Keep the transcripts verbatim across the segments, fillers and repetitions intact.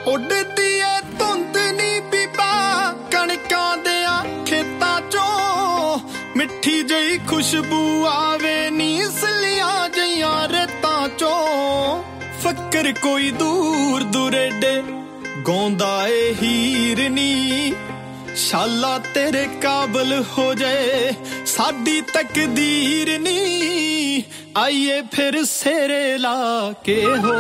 ਉੱਡਦੀ ਏ ਧੁੰਦ ਨੀ ਬੀਬਾ ਕਣਕਾਂ ਦਿਆਂ ਖੇਤਾਂ ਚੋਂ, ਮਿੱਠੀ ਜਿਹੀ ਖੁਸ਼ਬੂ ਆਵੇ ਨੀ ਸਲੀਆਂ ਜਿਹੀਆਂ ਰੇਤਾਂ ਚੋਂ। ਫਕਰ ਕੋਈ ਦੂਰ ਦੁਰੇਡੇ ਗਾਉਂਦਾ ਏ ਹੀਰ ਨੀ, ਸ਼ਾਲਾ ਤੇਰੇ ਕਾਬਲ ਹੋ ਜਾਏ ਸਾਡੀ ਤਕਦੀਰ ਨੀ, ਆਈਏ ਫਿਰ ਸੇਰੇ ਲਾ ਕੇ ਹੋ।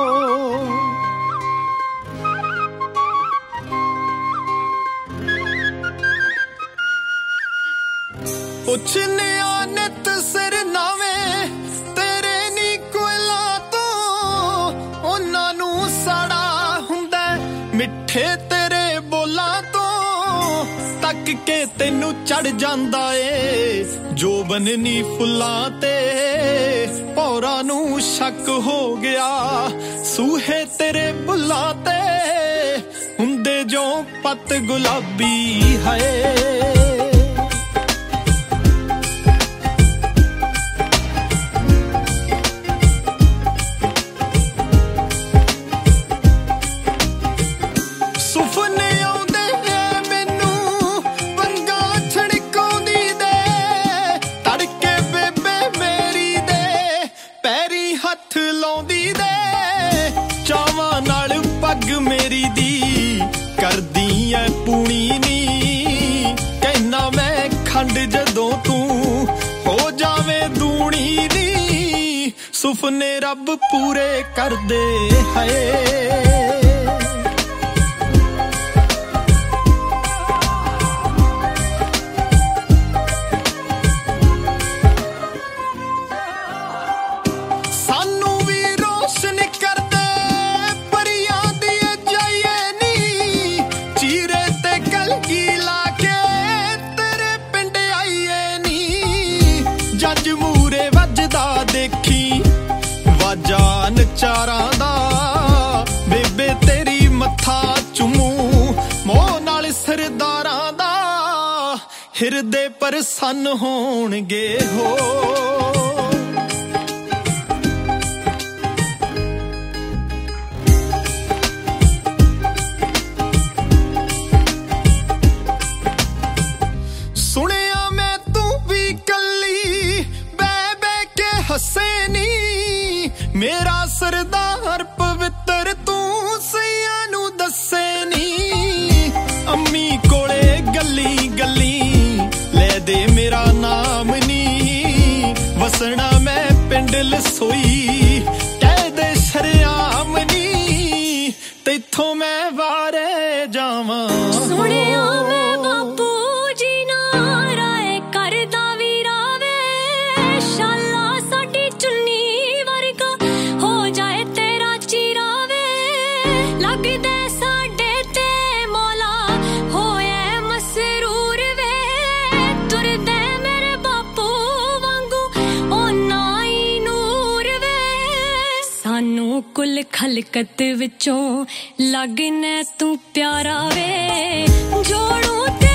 ਪੁੱਛਨਿਆ ਨਿਤ ਸਿਰ ਨਵੇਂ ਤੇਰੇ ਨੀ ਕੋਇਲਾ ਤੋਂ, ਉਹਨਾਂ ਨੂੰ ਸਾੜਾ ਹੁੰਦਾ ਮਿੱਠੇ ਤੇਰੇ ਬੋਲਾਂ ਤੋਂ। ਤੱਕ ਕੇ ਤੈਨੂੰ ਚੜ ਜਾਂਦਾ ਏ ਜੋਬਨ ਨੀ ਫੁੱਲਾਂ ਤੇ, ਭੌਰਾਂ ਨੂੰ ਸ਼ੱਕ ਹੋ ਗਿਆ ਸੂਹੇ ਤੇਰੇ ਬੁੱਲਾਂ ਤੇ, ਹੁੰਦੇ ਜੋ ਪੱਤ ਗੁਲਾਬੀ ਹੈ। ਮੇਰੀ ਦੀ ਕਰਦੀ ਐ ਪੂਣੀ ਨੀ, ਕਹਿਣਾ ਮੈਂ ਖੰਡ ਜਦੋਂ ਤੂੰ ਹੋ ਜਾਵੇਂ ਦੂਣੀ ਨੀ, ਸੁਪਨੇ ਰੱਬ ਪੂਰੇ ਕਰਦੇ ਹੈ। ਦੇਖੀ ਵਾਜਾਂ ਨਚਾਰਾਂ ਦਾ ਬੇਬੇ ਤੇਰੀ ਮੱਥਾ ਚੁੰਮੂ ਮੋਹ ਨਾਲ ਸਰਦਾਰਾਂ ਦਾ, ਹਿਰਦੇ ਪ੍ਰਸੰਨ ਹੋਣਗੇ ਹੋ। ਸੁਣਿਆ ਮੈਂ ਤੂੰ ਵੀ ਕੱਲੀ ਬਹਿ ਬਹਿ ਕੇ ਹੱਸੇ ਨੀ, ਮੇਰਾ ਸਰਦਾਰ ਪਵਿੱਤਰ ਤੂੰ ਸਈਆਂ ਨੂੰ ਦੱਸੇ ਨੀ। ਅੰਮੀ ਕੋਲੇ ਗੱਲੀ ਗੱਲੀ ਲੈ ਦੇ ਮੇਰਾ ਨਾਮ ਨੀ, ਵਸਣਾ ਮੈਂ ਪਿੰਡ ਲਸੋਈ ਕਹਿ ਦੇ ਸ਼ਰਿਆਮ ਨੀ, ਤੈਥੋਂ ਮੈਂ ਵਾਰੇ ਜਾਵਾਂ। ਸੁਣਿਆ ਮੈਂ ਬਾਪੂ ਜੀ ਨਾਰਾਏ ਕਰਦਾ ਵੀ ਰਾਵੇ, ਸ਼ਾਲਾ ਸਾਡੀ ਚੁੰਨੀ ਵਰਗਾ ਹੋ ਜਾਏ ਤੇਰਾ ਚਿਰਾਵੇ, ਲੱਗਦੇ ਸਾਡੇ ਤੇ ਮੌਲਾ ਹੋਏ ਮਸਰੂਰ ਵੇ, ਤੁਰਦੇ ਮੇਰੇ ਬਾਪੂ ਵਾਂਗੂ ਉਹਨਾਂ ਹੀ ਨੂਰ ਵੇ, ਸਾਨੂੰ ਕੁੱਲ ਖਲਕਤ ਵਿੱਚੋਂ ਲੱਗਨੇ ਤੂੰ ਪਿਆਰਾ ਵੇ, ਜੋੜੂ